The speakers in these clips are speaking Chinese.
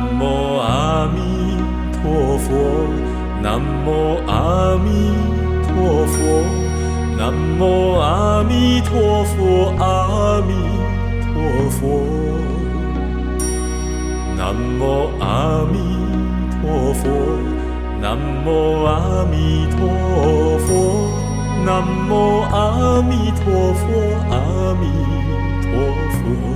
无阿弥陀佛，南无阿弥陀佛，南无阿弥陀佛，阿弥陀佛，南无阿弥陀佛，南无阿弥陀佛，南无阿弥陀佛，阿弥陀佛。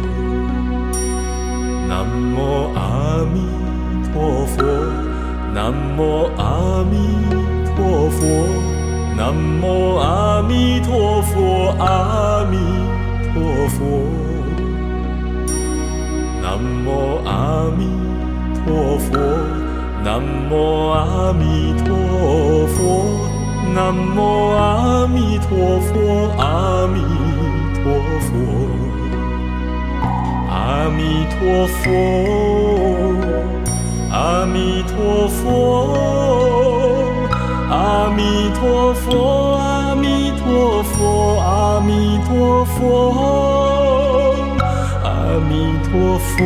南无阿弥陀佛，南无阿弥陀佛，南无阿弥陀佛，阿弥陀佛，南无阿弥陀佛，南无阿弥陀佛，南无阿弥陀佛，阿弥陀佛。阿弥陀佛，阿弥陀佛，阿弥陀佛，阿弥陀佛，阿弥陀佛，阿弥陀佛，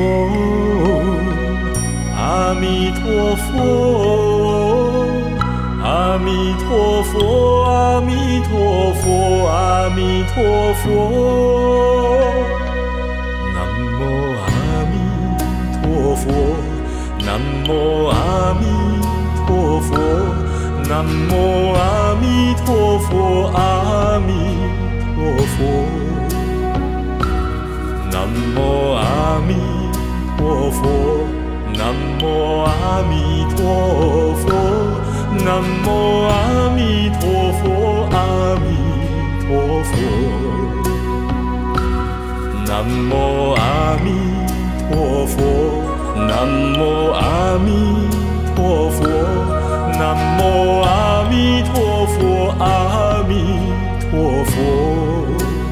阿弥陀佛，阿弥陀佛，阿弥陀佛，阿弥陀佛。南无阿弥陀佛，南无阿弥陀佛，阿弥陀佛，南无阿弥陀佛，南无阿弥陀佛，南无阿弥陀佛，阿弥陀佛，南无阿弥陀佛。南无阿弥陀佛，南无阿弥陀佛，阿弥陀佛，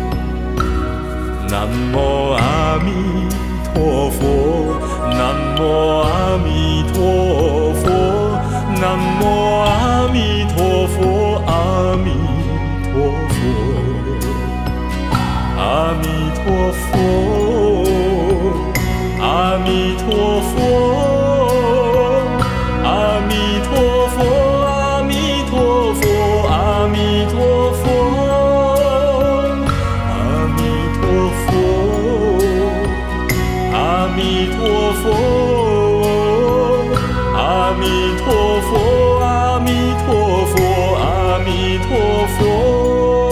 南无阿弥陀佛，南无阿弥陀佛，南无阿弥陀佛，阿弥陀佛，阿弥陀佛。阿弥陀佛，阿弥陀佛，阿弥陀佛，阿弥陀佛，阿弥陀佛，阿弥陀佛，阿弥陀佛，阿弥陀佛，阿弥陀佛。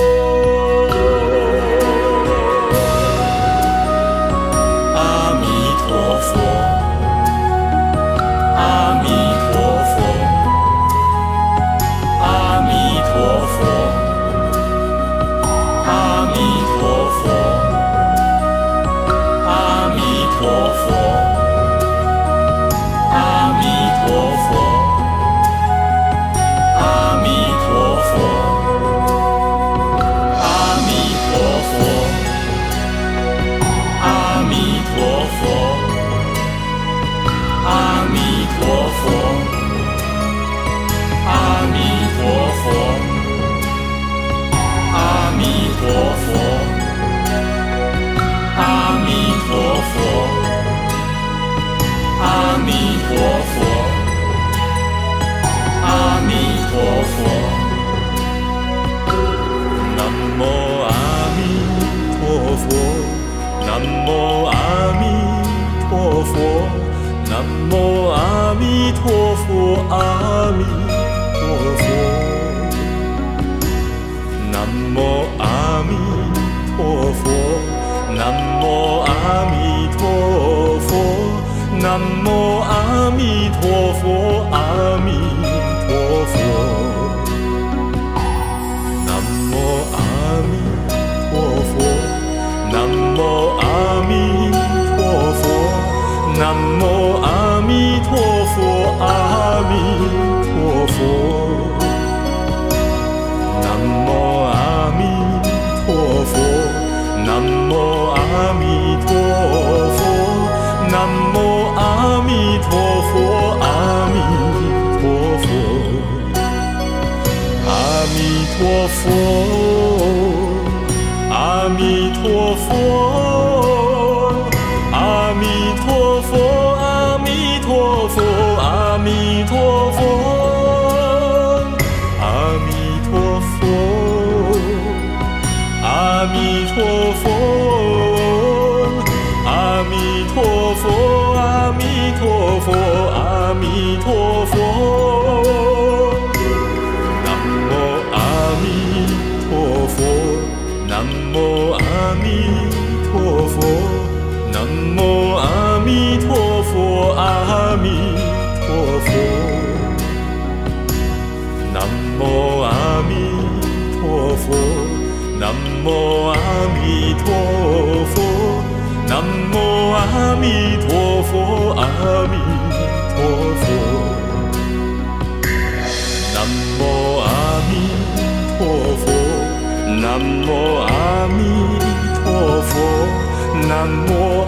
南无阿弥陀佛，南无阿弥陀佛，阿弥陀佛，南无阿弥陀佛，南无阿弥陀佛，南无阿弥陀佛，阿弥陀佛，南无阿弥陀佛。南无阿弥陀佛，南无阿弥陀佛，阿弥陀佛，南无阿弥陀佛，南无阿弥陀佛，南无阿弥陀佛，阿弥陀佛，阿弥陀佛。阿弥陀佛，阿弥陀佛，阿弥弥陀佛，阿弥陀佛，阿弥陀佛，阿弥陀佛，阿弥陀佛，阿弥陀佛。南无阿弥陀佛，南无阿弥陀佛，南无阿弥陀佛，阿弥陀佛，南无阿弥陀佛，南无阿弥陀佛，南无阿弥陀佛，阿弥陀佛，南无阿弥陀佛，南无阿弥陀佛，南无